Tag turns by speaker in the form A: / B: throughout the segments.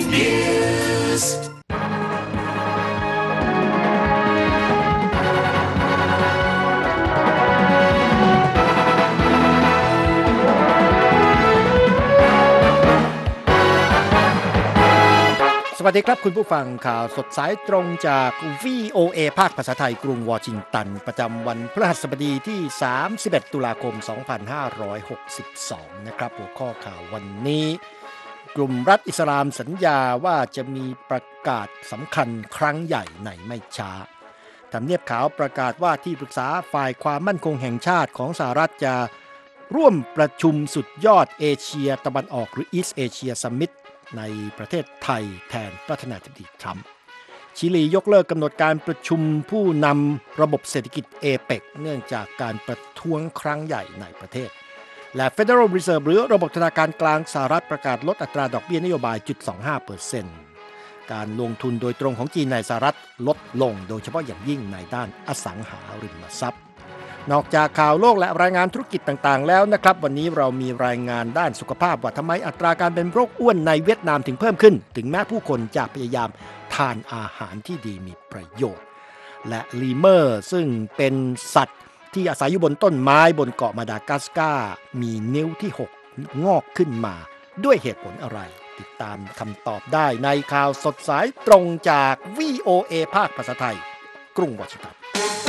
A: Newsสวัสดีครับคุณผู้ฟังข่าวสดสายตรงจาก VOA ภาคภาษาไทยกรุงวอชิงตันประจำวันพฤหัสบดีที่31ตุลาคม2562นะครับหัวข้อข่าววันนี้กลุ่มรัฐอิสลามสัญญาว่าจะมีประกาศสำคัญครั้งใหญ่ในไม่ช้าทำเนียบขาวประกาศว่าที่ปรึกษาฝ่ายความมั่นคงแห่งชาติของสหรัฐจะร่วมประชุมสุดยอดเอเชียตะวันออกหรือ East Asia Summitในประเทศไทยแทนประธานาธิบดีทรัมป์ชิลียกเลิกกำหนดการประชุมผู้นำระบบเศรษฐกิจเอเปกเนื่องจากการประท้วงครั้งใหญ่ในประเทศและ Federal Reserve หรือระบบธนาคารกลางสหรัฐประกาศลดอัตราดอกเบี้ยนโยบาย 0.25% การลงทุนโดยตรงของจีนในสหรัฐลดลงโดยเฉพาะอย่างยิ่งในด้านอสังหาริมทรัพย์นอกจากข่าวโลกและรายงานธุรกิจต่างๆแล้วนะครับวันนี้เรามีรายงานด้านสุขภาพว่าทำไมอัตราการเป็นโรคอ้วนในเวียดนามถึงเพิ่มขึ้นถึงแม้ผู้คนจะพยายามทานอาหารที่ดีมีประโยชน์และลีเมอร์ซึ่งเป็นสัตว์ที่อาศัยอยู่บนต้นไม้บนเกาะมาดากัสการ์มีนิ้วที่6งอกขึ้นมาด้วยเหตุผลอะไรติดตามคำตอบได้ในข่าวสดสายตรงจาก VOA ภาคภาษาไทยกรุงวอชิงตัน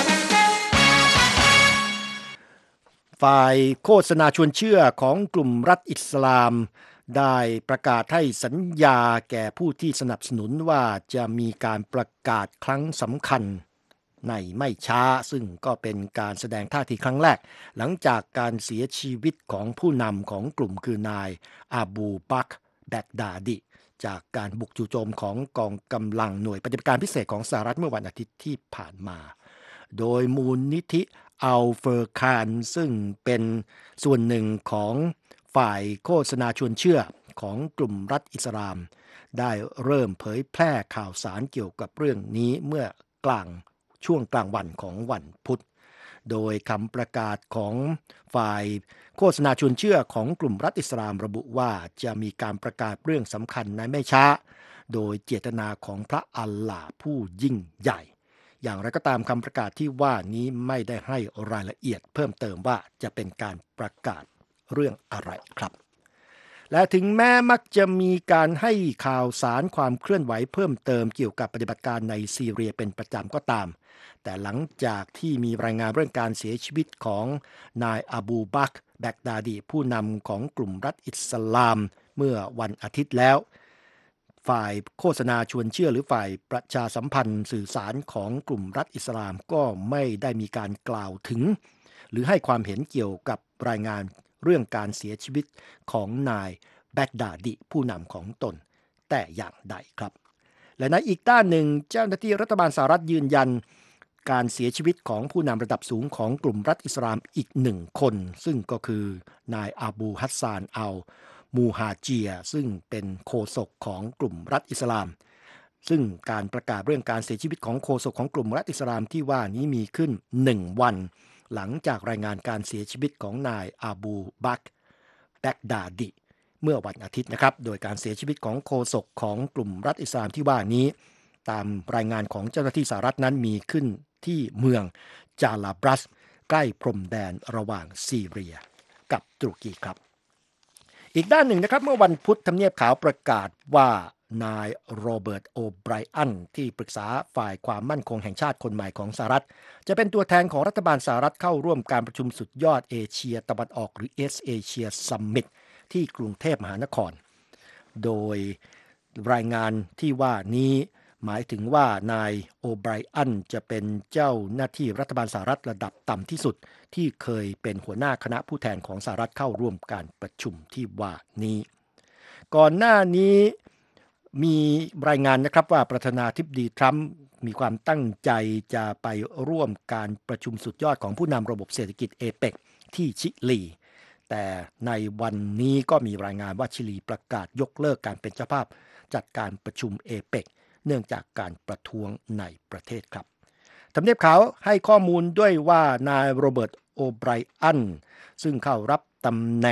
A: ฝ่ายโฆษณาชวนเชื่อของกลุ่มรัฐอิสลามได้ประกาศให้สัญญาแก่ผู้ที่สนับสนุนว่าจะมีการประกาศครั้งสำคัญในไม่ช้าซึ่งก็เป็นการแสดงท่าทีครั้งแรกหลังจากการเสียชีวิตของผู้นำของกลุ่มคือนายอาบูบักร แบกดาดิจากการบุกจู่โจมของกองกำลังหน่วยปฏิบัติการพิเศษของสหรัฐเมื่อวันอาทิตย์ที่ผ่านมาโดยมูลนิธิอัลเฟอร์คานซึ่งเป็นส่วนหนึ่งของฝ่ายโฆษณาชวนเชื่อของกลุ่มรัฐอิสลามได้เริ่มเผยแพร่ข่าวสารเกี่ยวกับเรื่องนี้เมื่อกลางช่วงกลางวันของวันพุธโดยคำประกาศของฝ่ายโฆษณาชวนเชื่อของกลุ่มรัฐอิสลามระบุว่าจะมีการประกาศเรื่องสำคัญในไม่ช้าโดยเจตนาของพระอัลลาห์ผู้ยิ่งใหญ่อย่างไรก็ตามคำประกาศที่ว่านี้ไม่ได้ให้รายละเอียดเพิ่มเติมว่าจะเป็นการประกาศเรื่องอะไรครับและถึงแม้มักจะมีการให้ข่าวสารความเคลื่อนไหวเพิ่มเติมเกี่ยวกับปฏิบัติการในซีเรียเป็นประจำก็ตามแต่หลังจากที่มีรายงานเรื่องการเสียชีวิตของนายอาบูบักร แบกดาดิผู้นำของกลุ่มรัฐอิสลามเมื่อวันอาทิตย์แล้วฝ่ายโฆษณาชวนเชื่อหรือฝ่ายประชาสัมพันธ์สื่อสารของกลุ่มรัฐอิสลามก็ไม่ได้มีการกล่าวถึงหรือให้ความเห็นเกี่ยวกับรายงานเรื่องการเสียชีวิตของนายแบกดาดิผู้นำของตนแต่อย่างใดครับและในอีกด้านหนึ่งเจ้าหน้าที่รัฐบาลสหรัฐยืนยันการเสียชีวิตของผู้นำระดับสูงของกลุ่มรัฐอิสลามอีก1คนซึ่งก็คือนายอาบูฮัสซานอัลมูฮาเจียซึ่งเป็นโฆษกของกลุ่มรัฐอิสลามซึ่งการประกาศเรื่องการเสียชีวิตของโฆษกของกลุ่มรัฐอิสลามที่ว่านี้มีขึ้น1วันหลังจากรายงานการเสียชีวิตของนายอาบูบักร แบกดาดิเมื่อวันอาทิตย์นะครับโดยการเสียชีวิตของโฆษกของกลุ่มรัฐอิสลามที่ว่านี้ตามรายงานของเจ้าหน้าที่สหรัฐนั้นมีขึ้นที่เมืองจาลาบรัสใกล้พรมแดนระหว่างซีเรียกับตุรกีครับอีกด้านหนึ่งนะครับเมื่อวันพุธทำเนียบขาวประกาศว่านายโรเบิร์ตโอไบรอันที่ปรึกษาฝ่ายความมั่นคงแห่งชาติคนใหม่ของสหรัฐจะเป็นตัวแทนของรัฐบาลสหรัฐเข้าร่วมการประชุมสุดยอดเอเชียตะวันออกหรือ East Asia Summit ที่กรุงเทพมหานครโดยรายงานที่ว่านี้หมายถึงว่านายโอไบรอันจะเป็นเจ้าหน้าที่รัฐบาลสหรัฐระดับต่ำที่สุดที่เคยเป็นหัวหน้าคณะผู้แทนของสหรัฐเข้าร่วมการประชุมที่ว่านี้ก่อนหน้านี้มีรายงานนะครับว่าประธานาธิบดีทรัมป์มีความตั้งใจจะไปร่วมการประชุมสุดยอดของผู้นำระบบเศรษฐกิจเอเปกที่ชิลีแต่ในวันนี้ก็มีรายงานว่าชิลีประกาศยกเลิกการเป็นเจ้าภาพจัดการประชุมเอเปกเนื่องจากการประท้วงในประเทศครับทำเนียบขาวให้ข้อมูลด้วยว่านายโรเบิร์ตโอไบรอันซึ่งเข้ารับตำแหน่ง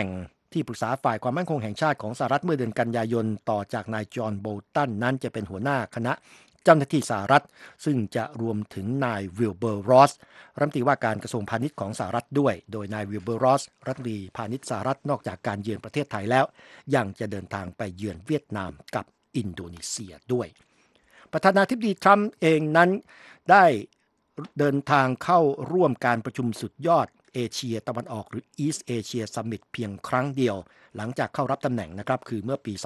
A: ที่ปรึกษาฝ่ายความมั่นคงแห่งชาติของสหรัฐเมื่อเดือนกันยายนต่อจากนายจอห์นโบลตันนั้นจะเป็นหัวหน้าคณะเจ้าหน้าที่สหรัฐซึ่งจะรวมถึงนายวิลเบอร์รอสรัฐมนตรีว่าการกระทรวงพาณิชย์ของสหรัฐด้วยโดยนายวิลเบอร์รอสรัฐมนตรีพาณิชย์สหรัฐนอกจากการเยือนประเทศไทยแล้วยังจะเดินทางไปเยือนเวียดนามกับอินโดนีเซียด้วยประธานาธิบดีทรัมป์เองนั้นได้เดินทางเข้าร่วมการประชุมสุดยอดเอเชียตะวันออกหรือ East Asia Summit เพียงครั้งเดียวหลังจากเข้ารับตำแหน่งนะครับคือเมื่อปี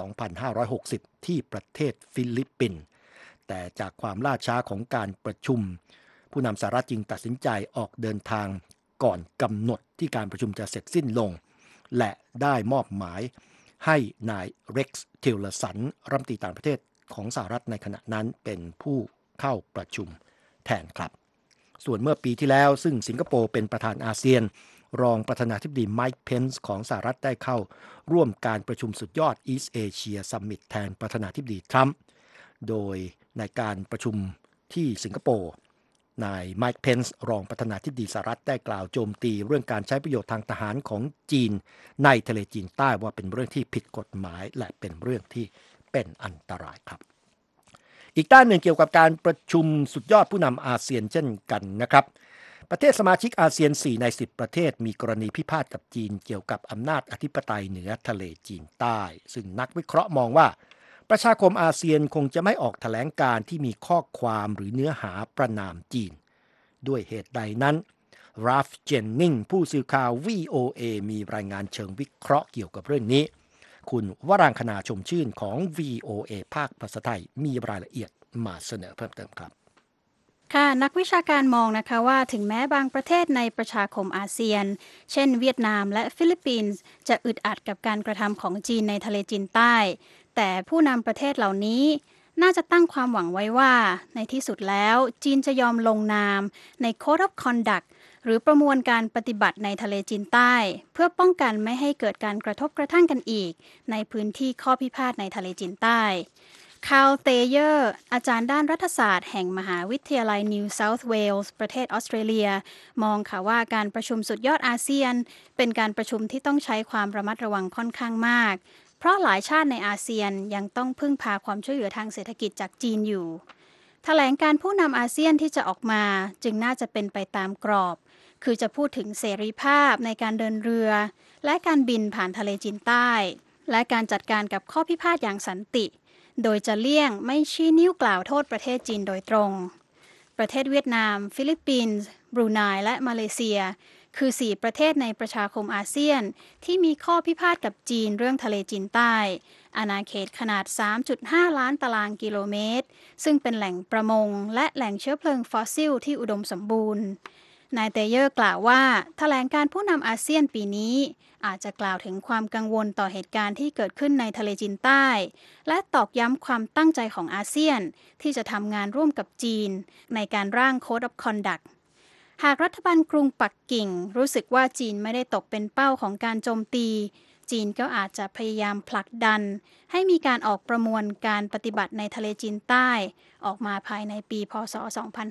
A: 2560 ที่ประเทศฟิลิปปินส์แต่จากความล่าช้าของการประชุมผู้นำสหรัฐจึงตัดสินใจออกเดินทางก่อนกำหนดที่การประชุมจะเสร็จสิ้นลงและได้มอบหมายให้นายเร็กซ์ทิลเลอร์สันรัฐมนตรีต่างประเทศของสหรัฐในขณะนั้นเป็นผู้เข้าประชุมแทนครับส่วนเมื่อปีที่แล้วซึ่งสิงคโปร์เป็นประธานอาเซียนรองประธานาธิบดีไมค์เพนซ์ของสหรัฐได้เข้าร่วมการประชุมสุดยอด East Asia Summit แทนประธานาธิบดีทรัมป์โดยในการประชุมที่สิงคโปร์นายไมค์เพนซ์รองประธานาธิบดีสหรัฐได้กล่าวโจมตีเรื่องการใช้ประโยชน์ทางทหารของจีนในทะเลจีนใต้ว่าเป็นเรื่องที่ผิดกฎหมายและเป็นเรื่องที่เป็นอันตรายครับอีกด้านหนึ่งเกี่ยวกับการประชุมสุดยอดผู้นำอาเซียนเช่นกันนะครับประเทศสมาชิกอาเซียน4ใน10ประเทศมีกรณีพิพาทกับจีนเกี่ยวกับอำนาจอธิปไตยเหนือทะเลจีนใต้ซึ่งนักวิเคราะห์มองว่าประชาคมอาเซียนคงจะไม่ออกแถลงการที่มีข้อความหรือเนื้อหาประณามจีนด้วยเหตุใดนั้นราฟเจนนิงผู้สื่อข่าว VOA มีรายงานเชิงวิเคราะห์เกี่ยวกับเรื่องนี้คุณวรางคณาชมชื่นของ VOA ภาคภาษาไทยมีรายละเอียดมาเสนอเพิ่มเติมครับ
B: ค่ะนักวิชาการมองนะคะว่าถึงแม้บางประเทศในประชาคมอาเซียนเช่นเวียดนามและฟิลิปปินส์จะอึดอัดกับการกระทำของจีนในทะเลจีนใต้แต่ผู้นำประเทศเหล่านี้น่าจะตั้งความหวังไว้ว่าในที่สุดแล้วจีนจะยอมลงนามใน Code of Conduct หรือประมวลการปฏิบัติในทะเลจีนใต้เพื่อป้องกันไม่ให้เกิดการกระทบกระทั่งกันอีกในพื้นที่ข้อพิพาทในทะเลจีนใต้คาร์ล เตเยอร์อาจารย์ด้านรัฐศาสตร์แห่งมหาวิทยาลัยนิวเซาท์เวลส์ประเทศออสเตรเลียมองค่ะว่าการประชุมสุดยอดอาเซียนเป็นการประชุมที่ต้องใช้ความระมัดระวังค่อนข้างมากเพราะหลายชาติในอาเซียนยังต้องพึ่งพาความช่วยเหลือทางเศรษฐกิจจากจีนอยู่แถลงการผู้นำอาเซียนที่จะออกมาจึงน่าจะเป็นไปตามกรอบคือจะพูดถึงเสรีภาพในการเดินเรือและการบินผ่านทะเลจีนใต้และการจัดการกับข้อพิพาทอย่างสันติโดยจะเลี่ยงไม่ชี้นิ้วกล่าวโทษประเทศจีนโดยตรงประเทศเวียดนามฟิลิปปินส์บรูไนและมาเลเซียคือ4ประเทศในประชาคมอาเซียนที่มีข้อพิพาทกับจีนเรื่องทะเลจีนใต้อาณาเขตขนาด 3.5 ล้านตารางกิโลเมตรซึ่งเป็นแหล่งประมงและแหล่งเชื้อเพลิงฟอสซิลที่อุดมสมบูรณ์นายเตเยอร์กล่าวว่าแถลงการผู้นำอาเซียนปีนี้อาจจะกล่าวถึงความกังวลต่อเหตุการณ์ที่เกิดขึ้นในทะเลจีนใต้และตอกย้ำความตั้งใจของอาเซียนที่จะทำงานร่วมกับจีนในการร่าง Code of Conduct หากรัฐบาลกรุงปักกิ่งรู้สึกว่าจีนไม่ได้ตกเป็นเป้าของการโจมตีจีนก็อาจจะพยายามผลักดันให้มีการออกประมวลการปฏิบัติในทะเลจีนใต้ออกมาภายในปีพ.ศ.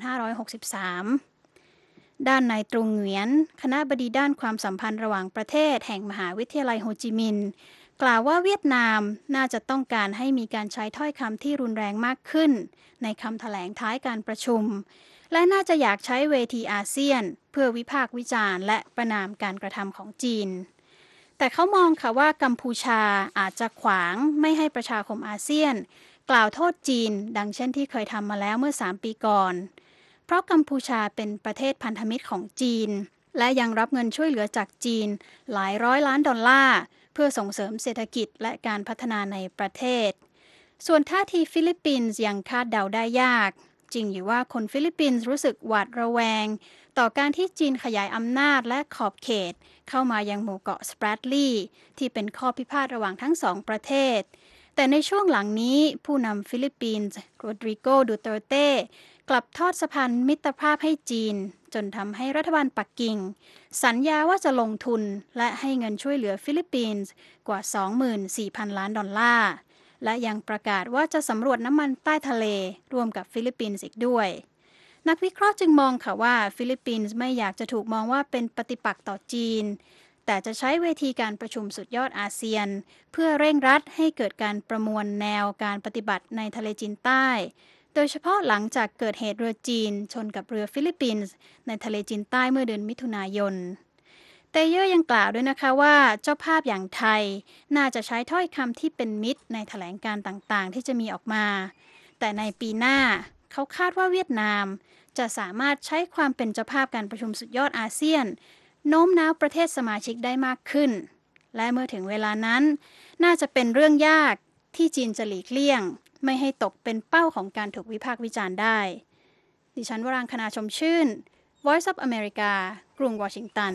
B: 2563ด้านนายตรุงเหงียนคณบดีด้านความสัมพันธ์ระหว่างประเทศแห่งมหาวิทยาลัยโฮจิมินห์กล่าวว่าเวียดนามน่าจะต้องการให้มีการใช้ถ้อยคำที่รุนแรงมากขึ้นในคำแถลงท้ายการประชุมและน่าจะอยากใช้เวทีอาเซียนเพื่อวิพากษ์วิจารณ์และประณามการกระทำของจีนแต่เขามองค่ะว่ากัมพูชาอาจจะขวางไม่ให้ประชาคมอาเซียนกล่าวโทษจีนดังเช่นที่เคยทำมาแล้วเมื่อ3 ปีก่อนเพราะกัมพูชาเป็นประเทศพันธมิตรของจีนและยังรับเงินช่วยเหลือจากจีนหลายร้อยล้านดอลลาร์เพื่อส่งเสริมเศรษฐกิจและการพัฒนาในประเทศส่วนท่าทีฟิลิปปินส์ยังคาดเดาได้ยากจริงอยู่ว่าคนฟิลิปปินส์รู้สึกหวาดระแวงต่อการที่จีนขยายอำนาจและขอบเขตเข้ามายังหมู่เกาะสแปรดลีย์ที่เป็นข้อพิพาทระหว่างทั้ง2ประเทศแต่ในช่วงหลังนี้ผู้นำฟิลิปปินส์โรดริโก ดูเตอร์เต้กลับทอดสะพานมิตรภาพให้จีนจนทำให้รัฐบาลปักกิ่งสัญญาว่าจะลงทุนและให้เงินช่วยเหลือฟิลิปปินส์กว่า 24,000 ล้านดอลลาร์และยังประกาศว่าจะสำรวจน้ำมันใต้ทะเลร่วมกับฟิลิปปินส์อีกด้วยนักวิเคราะห์จึงมองค่ะว่าฟิลิปปินส์ไม่อยากจะถูกมองว่าเป็นปฏิปักษ์ต่อจีนแต่แต่จะใช้เวทีการประชุมสุดยอดอาเซียนเพื่อเร่งรัดให้เกิดการประมวลแนวการปฏิบัติในทะเลจีนใต้โดยเฉพาะหลังจากเกิดเหตุเรือจีนชนกับเรือฟิลิปปินส์ในทะเลจีนใต้เมื่อเดือนมิถุนายนเตเยอร์ยังกล่าวด้วยนะคะว่าเจ้าภาพอย่างไทยน่าจะใช้ถ้อยคำที่เป็นมิตรในแถลงการณ์ต่างๆที่จะมีออกมาแต่ในปีหน้าเขาคาดว่าเวียดนามจะสามารถใช้ความเป็นเจ้าภาพการประชุมสุดยอดอาเซียนโน้มน้าวประเทศสมาชิกได้มากขึ้นและเมื่อถึงเวลานั้นน่าจะเป็นเรื่องยากที่จีนจะหลีกเลี่ยงไม่ให้ตกเป็นเป้าของการถูกวิพากษ์วิจารณ์ได้ดิฉันวรางคณาชมชื่น Voice of America กรุงวอชิงตัน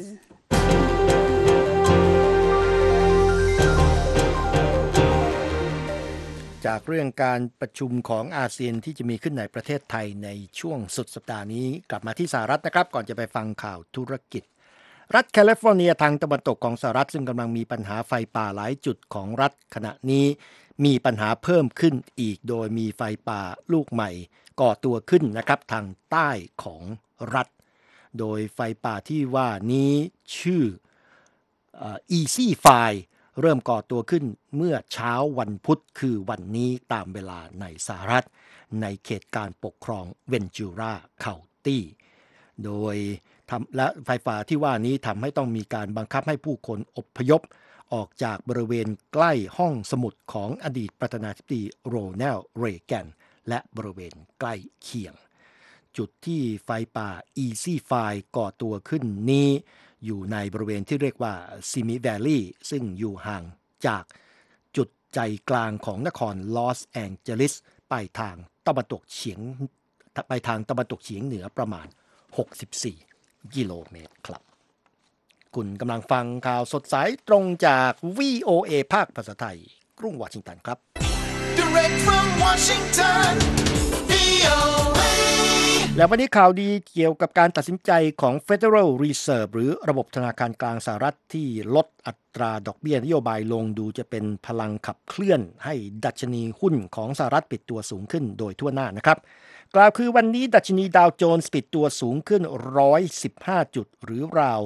A: จากเรื่องการประชุมของอาเซียนที่จะมีขึ้นในประเทศไทยในช่วงสุดสัปดาห์นี้กลับมาที่สหรัฐนะครับก่อนจะไปฟังข่าวธุรกิจรัฐแคลิฟอร์เนียทางตะวันตกของสหรัฐซึ่งกำลังมีปัญหาไฟป่าหลายจุดของรัฐขณะนี้มีปัญหาเพิ่มขึ้นอีกโดยมีไฟป่าลูกใหม่ก่อตัวขึ้นนะครับทางใต้ของรัฐโดยไฟป่าที่ว่านี้ชื่อEasy Fire เริ่มก่อตัวขึ้นเมื่อเช้าวันพุธคือวันนี้ตามเวลาในสหรัฐในเขตการปกครองเวนจูราเคานตี้โดยและไฟป่าที่ว่านี้ทำให้ต้องมีการบังคับให้ผู้คนอพยพออกจากบริเวณใกล้ห้องสมุดของอดีตประธานาธิบดีโรนัลด์ เรแกนและบริเวณใกล้เคียงจุดที่ไฟป่า Easy Fire ก่อตัวขึ้นนี้อยู่ในบริเวณที่เรียกว่าซิมิแวลลีย์ซึ่งอยู่ห่างจากจุดใจกลางของนครลอสแองเจลิสไปทางตะวันตกเฉียงเหนือประมาณ64กิโลเมตรครับคุณกำลังฟังข่าวสดใสตรงจาก VOA ภาคภาษาไทยกรุงวอชิงตันครับ Direct from Washington VOA และวันนี้ข่าวดีเกี่ยวกับการตัดสินใจของ Federal Reserve หรือระบบธนาคารกลางสหรัฐที่ลดอัตราดอกเบี้ยนโยบายลงดูจะเป็นพลังขับเคลื่อนให้ดัชนีหุ้นของสหรัฐปิดตัวสูงขึ้นโดยทั่วหน้านะครับกล่าวคือวันนี้ดัชนีดาวโจนส์ปิดตัวสูงขึ้น115จุดหรือราว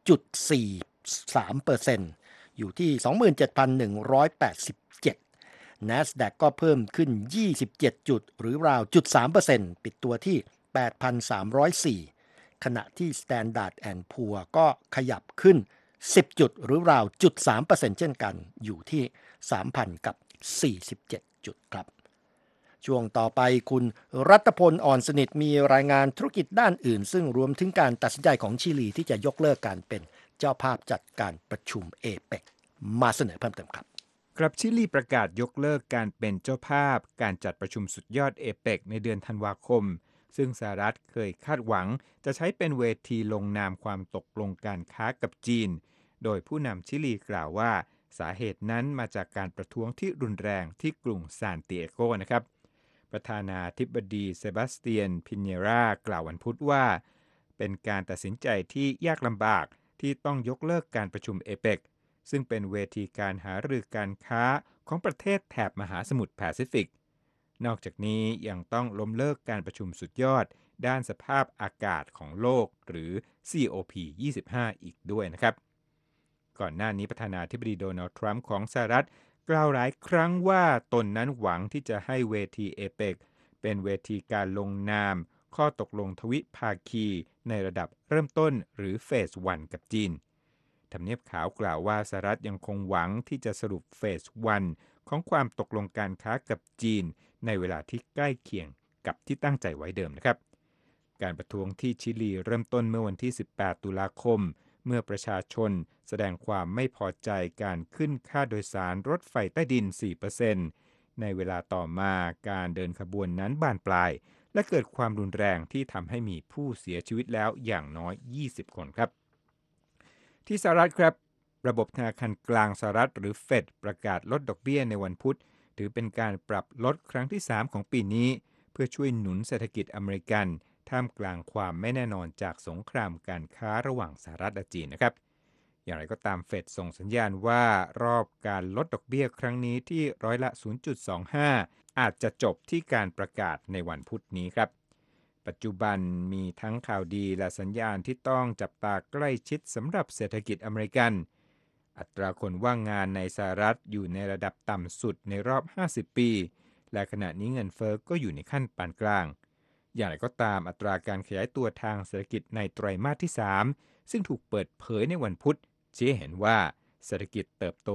A: 0.43% อยู่ที่ 27,187 NASDAQ ก็เพิ่มขึ้น27จุดหรือราว 0.3% ปิดตัวที่ 8,304 ขณะที่ Standard & Poor's ก็ขยับขึ้น10จุดหรือราว 0.3% เช่นกันอยู่ที่ 3,047 จุดครับช่วงต่อไปคุณรัตพลอ่อนสนิทมีรายงานธุรกิจด้านอื่นซึ่งรวมถึงการตัดสินใจของชิลีที่จะยกเลิกการเป็นเจ้าภาพจัดการประชุมเอเปกมาเสนอเพิ่มเติมครับ
C: ครับชิลีประกาศยกเลิกการเป็นเจ้าภาพการจัดประชุมสุดยอดเอเปกในเดือนธันวาคมซึ่งสหรัฐเคยคาดหวังจะใช้เป็นเวทีลงนามความตกลงการค้ากับจีนโดยผู้นำชิลีกล่าวว่าสาเหตุนั้นมาจากการประท้วงที่รุนแรงที่กรุงซานติเอโกนะครับประธานาธิบดีเซบาสเตียนพิเนรากล่าววันพุธว่าเป็นการตัดสินใจที่ยากลำบากที่ต้องยกเลิกการประชุมเอเปกซึ่งเป็นเวทีการหารือการค้าของประเทศแถบมหาสมุทรแปซิฟิกนอกจากนี้ยังต้องล้มเลิกการประชุมสุดยอดด้านสภาพอากาศของโลกหรือ COP25 อีกด้วยนะครับก่อนหน้านี้ประธานาธิบดีโดนัลด์ทรัมป์ของสหรัฐกล่าวหลายครั้งว่าตนนั้นหวังที่จะให้เวทีเอเปกเป็นเวทีการลงนามข้อตกลงทวิภาคีในระดับเริ่มต้นหรือเฟส 1 กับจีนทำเนียบขาวกล่าวว่าสหรัฐยังคงหวังที่จะสรุปเฟส 1 ของความตกลงการค้ากับจีนในเวลาที่ใกล้เคียงกับที่ตั้งใจไว้เดิมนะครับการประท้วงที่ชิลีเริ่มต้นเมื่อวันที่18ตุลาคมเมื่อประชาชนแสดงความไม่พอใจการขึ้นค่าโดยสารรถไฟใต้ดิน 4% ในเวลาต่อมาการเดินขบวนนั้นบานปลายและเกิดความรุนแรงที่ทำให้มีผู้เสียชีวิตแล้วอย่างน้อย20คนครับที่สหรัฐครับระบบธนาคารกลางสหรัฐหรือเฟดประกาศลดดอกเบี้ยในวันพุธถือเป็นการปรับลดครั้งที่3ของปีนี้เพื่อช่วยหนุนเศรษฐกิจอเมริกันท่ามกลางความไม่แน่นอนจากสงครามการค้าระหว่างสหรัฐและจีนนะครับอย่างไรก็ตามเฟดส่งสัญญาณว่ารอบการลดดอกเบี้ยครั้งนี้ที่ร้อยละ 0.25 อาจจะจบที่การประกาศในวันพุธนี้ครับปัจจุบันมีทั้งข่าวดีและสัญญาณที่ต้องจับตาใกล้ชิดสำหรับเศรษฐกิจอเมริกันอัตราคนว่างงานในสหรัฐอยู่ในระดับต่ำสุดในรอบ50 ปีและขณะนี้เงินเฟ้อก็อยู่ในขั้นปานกลางอย่างไรก็ตามอัตราการขยายตัวทางเศรษฐกิจในไตรมาสที่ 3ซึ่งถูกเปิดเผยในวันพุธชี้ให้เห็นว่าเศรษฐกิจเติบโต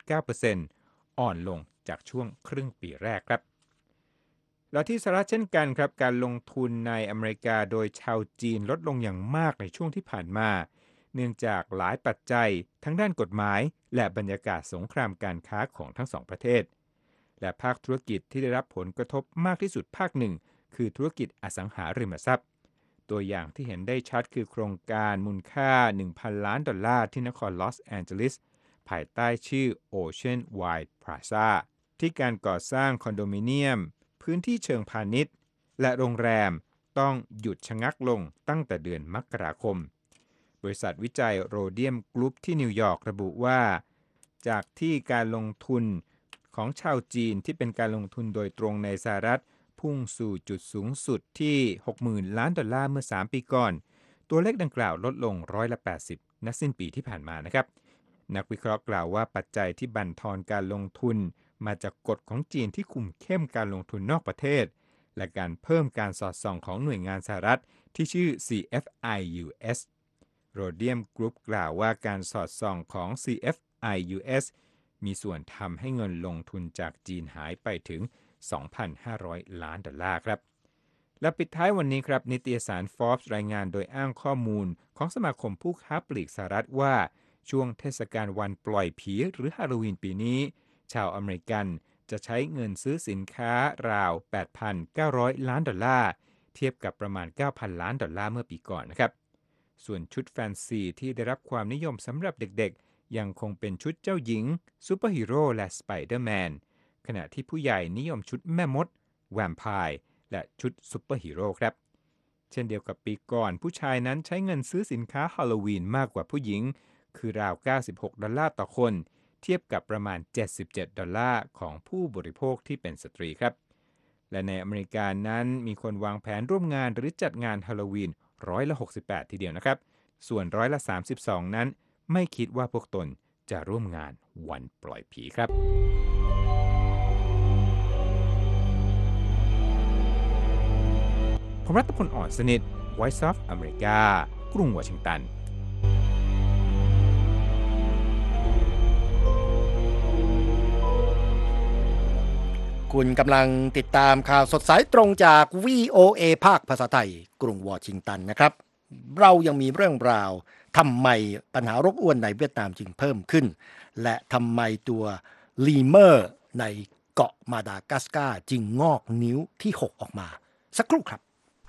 C: 1.9% อ่อนลงจากช่วงครึ่งปีแรกครับและที่สหรัฐเช่นกันครับการลงทุนในอเมริกาโดยชาวจีนลดลงอย่างมากในช่วงที่ผ่านมาเนื่องจากหลายปัจจัยทั้งด้านกฎหมายและบรรยากาศสงครามการค้าของทั้งสองประเทศและภาคธุรกิจที่ได้รับผลกระทบมากที่สุดภาคหนึ่งคือธุรกิจอสังหาริมทรัพย์ตัวอย่างที่เห็นได้ชัดคือโครงการมูลค่า $1,000 ล้านที่นครลอสแอนเจลิสภายใต้ชื่อ Ocean Wide Plaza ที่การก่อสร้างคอนโดมิเนียมพื้นที่เชิงพาณิชย์และโรงแรมต้องหยุดชะงักลงตั้งแต่เดือนมกราคมบริษัทวิจัยโรเดียมกรุ๊ปที่นิวยอร์กระบุว่าจากที่การลงทุนของชาวจีนที่เป็นการลงทุนโดยตรงในสหรัฐพุ่งสู่จุดสูงสุดที่ $60,000 ล้านเมื่อ3ปีก่อนตัวเลขดังกล่าวลดลง80%ณสิ้นปีที่ผ่านมานะครับนักวิเคราะห์กล่าวว่าปัจจัยที่บั่นทอนการลงทุนมาจากกฎของจีนที่คุมเข้มการลงทุนนอกประเทศและการเพิ่มการสอดส่องของหน่วยงานสหรัฐที่ชื่อ CFIUS โรเดียมกรุ๊ปกล่าวว่าการสอดส่องของ CFIUS มีส่วนทำให้เงินลงทุนจากจีนหายไปถึง $2,500 ล้านครับและปิดท้ายวันนี้ครับนิตยสาร Forbes รายงานโดยอ้างข้อมูลของสมาคมผู้ค้าปลีกสหรัฐว่าช่วงเทศกาลวันปล่อยผีหรือฮาโลวีนปีนี้ชาวอเมริกันจะใช้เงินซื้อสินค้าราว $8,900 ล้านเทียบกับประมาณ $9,000 ล้านเมื่อปีก่อนนะครับส่วนชุดแฟนซีที่ได้รับความนิยมสำหรับเด็กๆยังคงเป็นชุดเจ้าหญิงซูเปอร์ฮีโร่และสไปเดอร์แมนขณะที่ผู้ใหญ่นิยมชุดแม่มดแวมไพร์และชุดซูเปอร์ฮีโร่ครับเช่นเดียวกับปีก่อนผู้ชายนั้นใช้เงินซื้อสินค้าฮาโลวีนมากกว่าผู้หญิงคือราว $96 ต่อคนเทียบกับประมาณ $77 ของผู้บริโภคที่เป็นสตรีครับและในอเมริกานั้นมีคนวางแผนร่วมงานหรือจัดงานฮาโลวีน68%ทีเดียวนะครับส่วน32%นั้นไม่คิดว่าพวกตนจะร่วมงานวันปล่อยผีครับผมรัตพล อ่อนสนิท Voice of America กรุงวอชิงตัน
A: คุณกำลังติดตามข่าวสดสายตรงจาก VOA ภาคภาษาไทยกรุงวอชิงตันนะครับเรายังมีเรื่องราวทำไมปัญหาโรคอ้วนในเวียดนามจึงเพิ่มขึ้นและทำไมตัวลีเมอร์ในเกาะมาดากัสการ์จึงงอกนิ้วที่6ออกมาสักครู่ครับ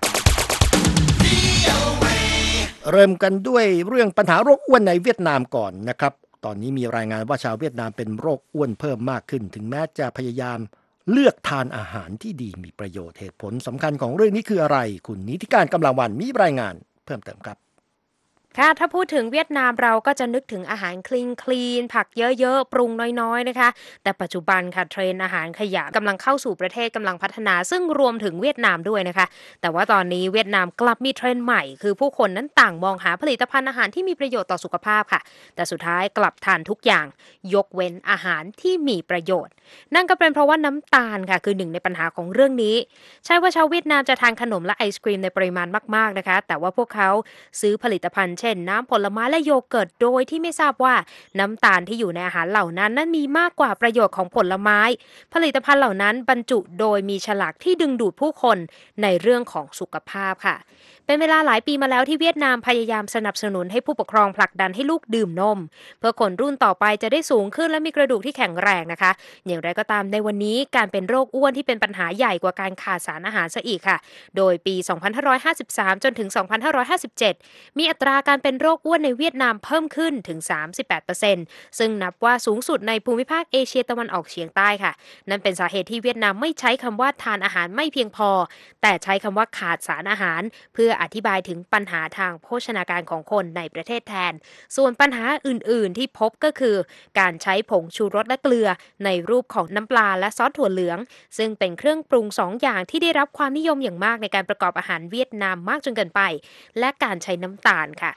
A: เริ่มกันด้วยเรื่องปัญหาโรคอ้วนในเวียดนามก่อนนะครับตอนนี้มีรายงานว่าชาวเวียดนามเป็นโรคอ้วนเพิ่มมากขึ้นถึงแม้จะพยายามเลือกทานอาหารที่ดีมีประโยชน์เหตุผลสำคัญของเรื่องนี้คืออะไรคุณนิติการกำลังวันมีรายงานเพิ่มเติมครับ
D: ค่ะถ้าพูดถึงเวียดนามเราก็จะนึกถึงอาหารคลีนผักเยอะๆปรุงน้อยๆนะคะแต่ปัจจุบันค่ะเทรนด์อาหารขยะกำลังเข้าสู่ประเทศกำลังพัฒนาซึ่งรวมถึงเวียดนามด้วยนะคะแต่ว่าตอนนี้เวียดนามกลับมีเทรนด์ใหม่คือผู้คนนั้นต่างมองหาผลิตภัณฑ์อาหารที่มีประโยชน์ต่อสุขภาพค่ะแต่สุดท้ายกลับทานทุกอย่างยกเว้นอาหารที่มีประโยชน์นั่นก็เป็นเพราะว่าน้ำตาลค่ะคือหนึ่งในปัญหาของเรื่องนี้ใช่ว่าชาวเวียดนามจะทานขนมและไอศกรีมในปริมาณมากๆนะคะแต่ว่าพวกเขาซื้อผลิตภัณฑ์เช่นน้ำผลไม้และโยเกิร์ตโดยที่ไม่ทราบว่าน้ำตาลที่อยู่ในอาหารเหล่านั้นมีมากกว่าประโยชน์ของผลไม้ผลิตภัณฑ์เหล่านั้นบรรจุโดยมีฉลากที่ดึงดูดผู้คนในเรื่องของสุขภาพค่ะเป็นเวลาหลายปีมาแล้วที่เวียดนามพยายามสนับสนุนให้ผู้ปกครองผลักดันให้ลูกดื่มนมเพื่อคนรุ่นต่อไปจะได้สูงขึ้นและมีกระดูกที่แข็งแรงนะคะอย่างไรก็ตามในวันนี้การเป็นโรคอ้วนที่เป็นปัญหาใหญ่กว่าการขาดสารอาหารซะอีกค่ะโดยปี 2553 จนถึง 2557 มีอัตราการเป็นโรคอ้วนในเวียดนามเพิ่มขึ้นถึง 38% ซึ่งนับว่าสูงสุดในภูมิภาคเอเชียตะวันออกเฉียงใต้ค่ะนั่นเป็นสาเหตุที่เวียดนามไม่ใช้คำว่าทานอาหารไม่เพียงพอแต่ใช้คำว่าขาดสารอาหารเพื่ออธิบายถึงปัญหาทางโภชนาการของคนในประเทศแทนส่วนปัญหาอื่นๆที่พบก็คือการใช้ผงชูรสและเกลือในรูปของน้ำปลาและซอสถั่วเหลืองซึ่งเป็นเครื่องปรุง2อย่างที่ได้รับความนิยมอย่างมากในการประกอบอาหารเวียดนามมากจนเกินไปและการใช้น้ำตาลค่ะ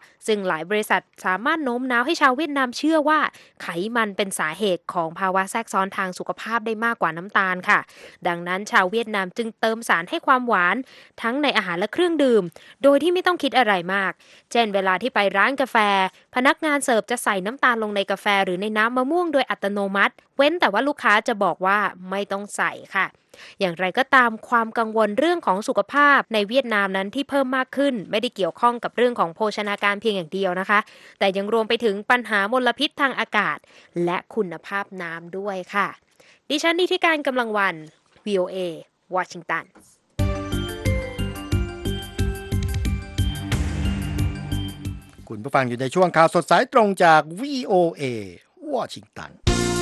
D: ซึ่งหลายบริษัทสามารถโน้มน้าวให้ชาวเวียดนามเชื่อว่าไขมันเป็นสาเหตุของภาวะแทรกซ้อนทางสุขภาพได้มากกว่าน้ำตาลค่ะดังนั้นชาวเวียดนามจึงเติมสารให้ความหวานทั้งในอาหารและเครื่องดื่มโดยที่ไม่ต้องคิดอะไรมากเช่นเวลาที่ไปร้านกาแฟพนักงานเสิร์ฟจะใส่น้ำตาลลงในกาแฟหรือในน้ำมะม่วงโดยอัตโนมัติเว้นแต่ว่าลูกค้าจะบอกว่าไม่ต้องใส่ค่ะอย่างไรก็ตามความกังวลเรื่องของสุขภาพในเวียดนามนั้นที่เพิ่มมากขึ้นไม่ได้เกี่ยวข้องกับเรื่องของโภชนาการเพียงอย่างเดียวนะคะแต่ยังรวมไปถึงปัญหามลพิษทางอากาศและคุณภาพน้ำด้วยค่ะดิฉันนิติการกำลังวัน VOA วอชิงตัน
A: คุณผู้ฟังอยู่ในช่วงข่าวสดสายตรงจาก VOA วอชิงตัน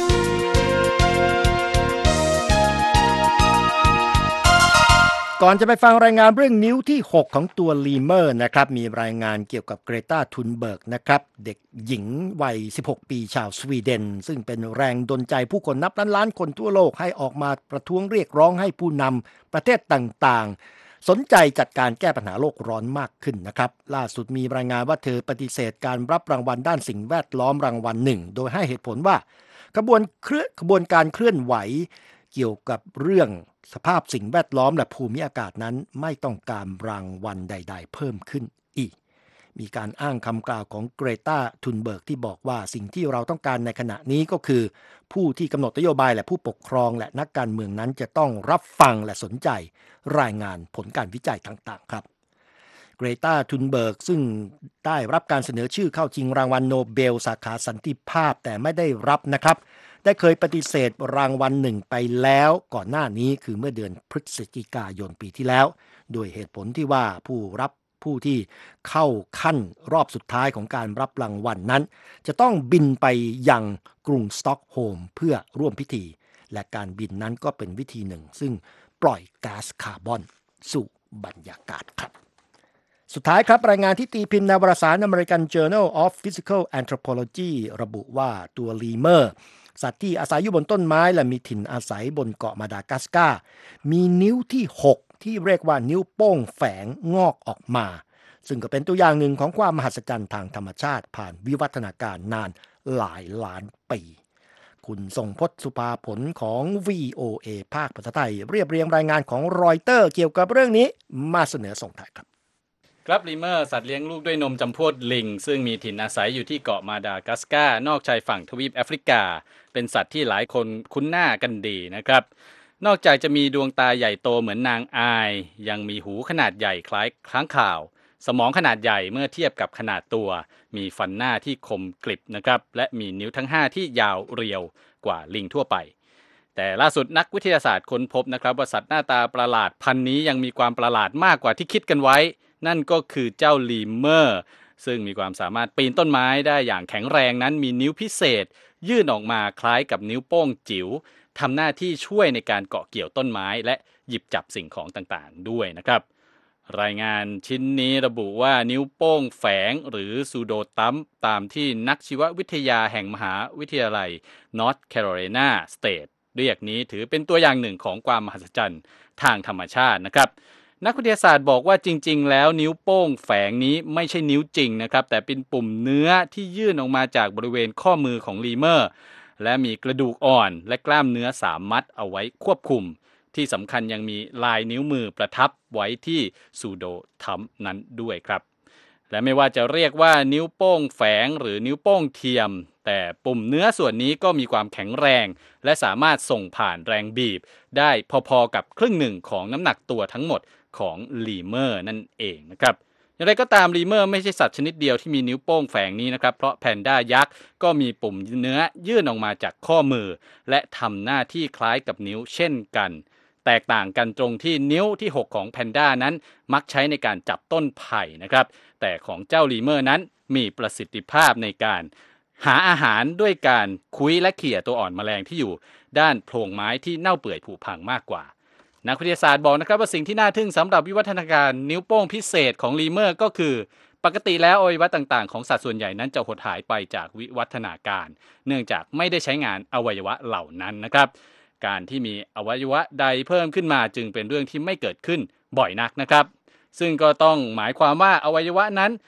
A: ก่อนจะไปฟังรายงานเรื่องนิ้วที่ 6 ของตัวลีเมอร์นะครับมีรายงานเกี่ยวกับเกรตา ทุนเบิร์กนะครับเด็กหญิงวัย 16 ปีชาวสวีเดนซึ่งเป็นแรงดลใจผู้คนนับล้านๆคนทั่วโลกให้ออกมาประท้วงเรียกร้องให้ผู้นำประเทศต่างๆสนใจจัดการแก้ปัญหาโลกร้อนมากขึ้นนะครับล่าสุดมีรายงานว่าเธอปฏิเสธการรับรางวัลด้านสิ่งแวดล้อมรางวัลหนึ่งโดยให้เหตุผลว่ากระบวนการเคลื่อนไหวเกี่ยวกับเรื่องสภาพสิ่งแวดล้อมและภูมิอากาศนั้นไม่ต้องการรางวัลใดๆเพิ่มขึ้นอีกมีการอ้างคำกล่าวของเกรตา ทุนเบิร์กที่บอกว่าสิ่งที่เราต้องการในขณะนี้ก็คือผู้ที่กำหนดนโยบายและผู้ปกครองและนักการเมืองนั้นจะต้องรับฟังและสนใจรายงานผลการวิจัยต่างๆครับเกรตา ทุนเบิร์กซึ่งได้รับการเสนอชื่อเข้าชิงรางวัลโนเบลสาขาสันติภาพแต่ไม่ได้รับนะครับได้เคยปฏิเสธรางวัลหนึ่งไปแล้วก่อนหน้านี้คือเมื่อเดือนพฤศจิกายนปีที่แล้วโดยเหตุผลที่ว่าผู้ที่เข้าขั้นรอบสุดท้ายของการรับรางวัลนั้นจะต้องบินไปยังกรุงสต็อกโฮล์มเพื่อร่วมพิธีและการบินนั้นก็เป็นวิธีหนึ่งซึ่งปล่อยก๊าซคาร์บอนสู่บรรยากาศครับสุดท้ายครับรายงานที่ตีพิมพ์ในวารสาร American Journal of Physical Anthropology ระบุว่าตัวลีเมอร์สัตว์ที่อาศัยอยู่บนต้นไม้และมีถิ่นอาศัยบนเกาะมาดากัสการ์มีนิ้วที่ 6 ที่เรียกว่านิ้วโป้งแฝงงอกออกมาซึ่งก็เป็นตัวอย่างหนึ่งของความมหัศจรรย์ทางธรรมชาติผ่านวิวัฒนาการนานหลายล้านปีคุณทรงพจน์สุภาผลของ VOA ภาคภาษาไทยเรียบเรียงรายงานของรอยเตอร์เกี่ยวกับเรื่องนี้มาเสนอส่งท้ายครับ
E: ครับลีเมอร์สัตว์เลี้ยงลูกด้วยนมจำพวกลิงซึ่งมีถิ่นอาศัยอยู่ที่เกาะมาดากัสการ์นอกชายฝั่งทวีปแอฟริกาเป็นสัตว์ที่หลายคนคุ้นหน้ากันดีนะครับนอกจากจะมีดวงตาใหญ่โตเหมือนนางอายยังมีหูขนาดใหญ่คล้ายค้างข่าวสมองขนาดใหญ่เมื่อเทียบกับขนาดตัวมีฟันหน้าที่คมกริบนะครับและมีนิ้วทั้ง5ที่ยาวเรียวกว่าลิงทั่วไปแต่ล่าสุดนักวิทยาศาสตร์ค้นพบนะครับว่าสัตว์หน้าตาประหลาดพันนี้ยังมีความประหลาดมากกว่าที่คิดกันไว้นั่นก็คือเจ้าลีเมอร์ซึ่งมีความสามารถปีนต้นไม้ได้อย่างแข็งแรงนั้นมีนิ้วพิเศษยื่นออกมาคล้ายกับนิ้วโป้งจิ๋วทำหน้าที่ช่วยในการเกาะเกี่ยวต้นไม้และหยิบจับสิ่งของต่างๆด้วยนะครับรายงานชิ้นนี้ระบุว่านิ้วโป้งแฝงหรือซูโดตัมตามที่นักชีววิทยาแห่งมหาวิทยาลัย North Carolina State เรียกนี้ถือเป็นตัวอย่างหนึ่งของความมหัศจรรย์ทางธรรมชาตินะครับนักวิทยาศาสตร์บอกว่าจริงๆแล้วนิ้วโป้งแฝงนี้ไม่ใช่นิ้วจริงนะครับแต่เป็นปุ่มเนื้อที่ยื่นออกมาจากบริเวณข้อมือของลีเมอร์และมีกระดูกอ่อนและกล้ามเนื้อ3มัดเอาไว้ควบคุมที่สำคัญยังมีลายนิ้วมือประทับไว้ที่ซูโดทัมนั้นด้วยครับและไม่ว่าจะเรียกว่านิ้วโป้งแฝงหรือนิ้วโป้งเทียมแต่ปุ่มเนื้อส่วนนี้ก็มีความแข็งแรงและสามารถส่งผ่านแรงบีบได้พอๆกับครึ่งหนึ่งของน้ำหนักตัวทั้งหมดของลีเมอร์นั่นเองนะครับอย่างไรก็ตามลีเมอร์ไม่ใช่สัตว์ชนิดเดียวที่มีนิ้วโป้งแฝงนี้นะครับเพราะแพนด้ายักษ์ก็มีปุ่มเนื้อยื่นออกมาจากข้อมือและทำหน้าที่คล้ายกับนิ้วเช่นกันแตกต่างกันตรงที่นิ้วที่6ของแพนด้านั้นมักใช้ในการจับต้นไผ่นะครับแต่ของเจ้าลีเมอร์นั้นมีประสิทธิภาพในการหาอาหารด้วยการคุ้ยและเขี่ยตัวอ่อนแมลงที่อยู่ด้านโพรงไม้ที่เน่าเปื่อยผุพังมากกว่านักวิทยาศาสตร์บอกนะครับว่าสิ่งที่น่าทึ่งสำหรับวิวัฒนาการนิ้วโป้งพิเศษของลีเมอร์ก็คือปกติแล้วอวัยวะต่างๆของสัตว์ส่วนใหญ่นั้นจะหดหายไปจากวิวัฒนาการเนื่องจากไม่ได้ใช้งานอวัยวะเหล่านั้นนะครับการที่มีอวัยวะใดเพิ่มขึ้นมาจึงเป็นเรื่องที่ไม่เกิดขึ้นบ่อยนักนะครับซึ่งก็ต้องหมายความว่าอวัยวะนั้นเ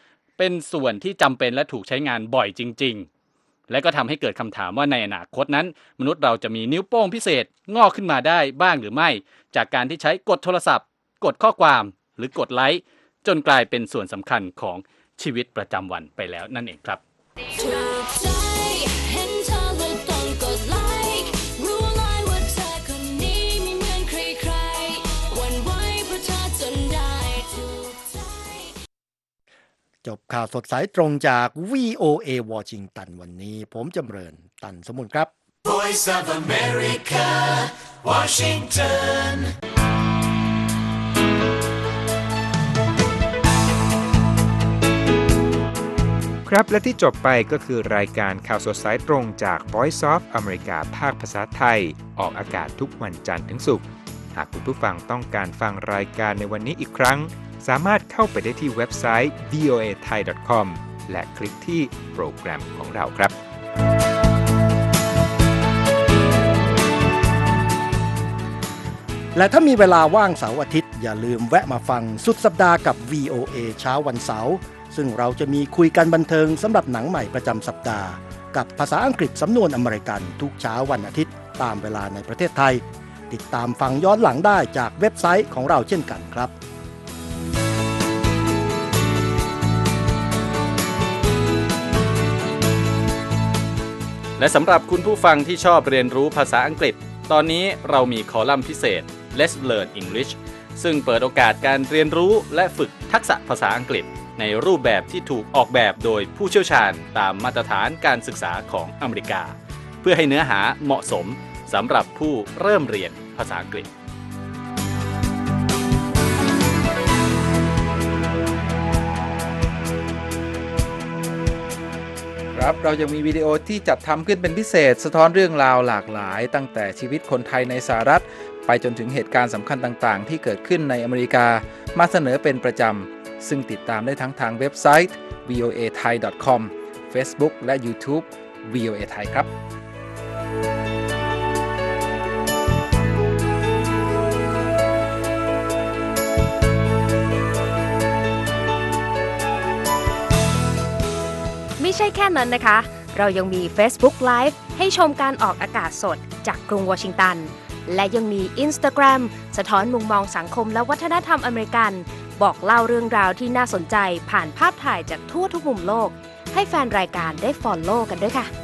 E: เป็นส่วนที่จำเป็นและถูกใช้งานบ่อยจริงๆและก็ทำให้เกิดคำถามว่าในอนาคตนั้นมนุษย์เราจะมีนิ้วโป้งพิเศษงอกขึ้นมาได้บ้างหรือไม่จากการที่ใช้กดโทรศัพท์กดข้อความหรือกดไลค์จนกลายเป็นส่วนสำคัญของชีวิตประจำวันไปแล้วนั่นเองครับ
A: จบข่าวสดสายตรงจาก VOA วอชิงตันวันนี้ผมจำเริญตันสมุนครับ
F: Voice of America Washington
C: ครับและที่จบไปก็คือรายการข่าวสดสายตรงจาก Voice of America ภาคภาษาไทยออกอากาศทุกวันจันทร์ถึงศุกร์หากคุณผู้ฟังต้องการฟังรายการในวันนี้อีกครั้งสามารถเข้าไปได้ที่เว็บไซต์ voathai.com และคลิกที่โปรแกรมของเราครับ
A: และถ้ามีเวลาว่างเสาร์อาทิตย์อย่าลืมแวะมาฟังสุดสัปดาห์กับ VOA เช้าวันเสาร์ซึ่งเราจะมีคุยกันบันเทิงสำหรับหนังใหม่ประจำสัปดาห์กับภาษาอังกฤษสำนวนอเมริกันทุกเช้าวันอาทิตย์ตามเวลาในประเทศไทยติดตามฟังย้อนหลังได้จากเว็บไซต์ของเราเช่นกันครับ
E: และสำหรับคุณผู้ฟังที่ชอบเรียนรู้ภาษาอังกฤษตอนนี้เรามีคอลัมน์พิเศษ Let's Learn English ซึ่งเปิดโอกาสการเรียนรู้และฝึกทักษะภาษาอังกฤษในรูปแบบที่ถูกออกแบบโดยผู้เชี่ยวชาญตามมาตรฐานการศึกษาของอเมริกาเพื่อให้เนื้อหาเหมาะสมสำหรับผู้เริ่มเรียนภาษาอังกฤษ
G: ครับเรายังมีวิดีโอที่จัดทำขึ้นเป็นพิเศษสะท้อนเรื่องราวหลากหลายตั้งแต่ชีวิตคนไทยในสหรัฐไปจนถึงเหตุการณ์สำคัญต่างๆที่เกิดขึ้นในอเมริกามาเสนอเป็นประจำซึ่งติดตามได้ทั้งทางเว็บไซต์ voathai.com Facebook และ YouTube VOA Thai ครับ
D: ไม่ใช่แค่นั้นนะคะเรายังมี Facebook Live ให้ชมการออกอากาศสดจากกรุงวอชิงตันและยังมี Instagram สะท้อนมุมมองสังคมและวัฒนธรรมอเมริกันบอกเล่าเรื่องราวที่น่าสนใจผ่านภาพถ่ายจากทั่วทุกมุมโลกให้แฟนรายการได้ follow กันด้วยค่ะ